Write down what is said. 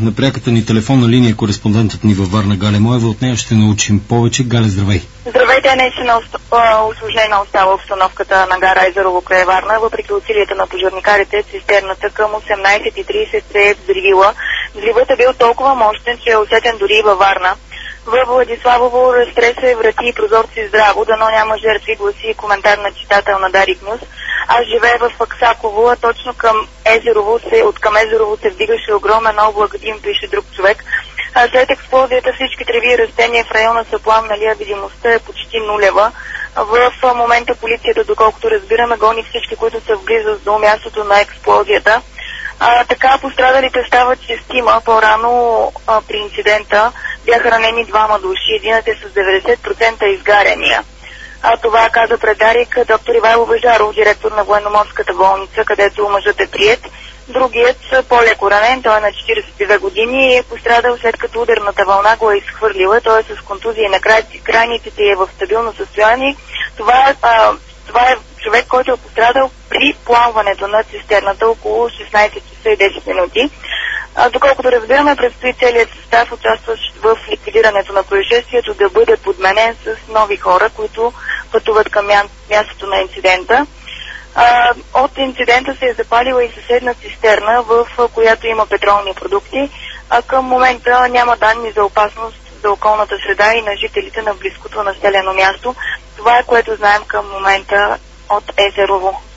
на пряката ни телефонна линия кореспондентът ни във Варна Галя Моева. От нея ще научим повече. Галя, здравей! Здравейте, наистина усложнена остава обстановката на гара Езерово край Варна. Въпреки усилията на пожарникарите, цистерната към 18:30 се е взривила. Взривът е бил толкова мощен, че е усетен дори и във Варна. В Владиславово разтресе врати и прозорци здраво, дано няма жертви, гласи коментар на читател на Дарик Нюс. Аз живея в Аксаково, а точно към Езерово се вдигаше огромен облак дим, пише друг човек. След експлозията всички треви и растения в района са пламнали, а видимостта е почти нулева. В момента полицията, доколкото разбираме, гони всички, които са в близост до мястото на експлозията. Така пострадалите стават 6. По-рано при инцидента бяха ранени 2 души, единът е с 90% изгаряния. Това каза пред Дарик доктор Ивайло Бежаров, директор на военноморската болница, където мъжът е приет. Другият по-леко ранен, той е на 42 години и е пострадал след като ударната вълна го е изхвърлила. Той е с контузия на крайниците и е в стабилно състояние. Това е човек, който е пострадал при пламването на цистерната около 16 часа и 10 минути. Доколкото разбираме, предстои целият състав, участващ в ликвидирането на происшествието, да бъде подменен с нови хора, които пътуват към мястото на инцидента. От инцидента се е запалила и съседна цистерна, в която има петролни продукти. Към момента няма данни за опасност за околната среда и на жителите на близкото населено място. Това е, което знаем към момента от Езерово.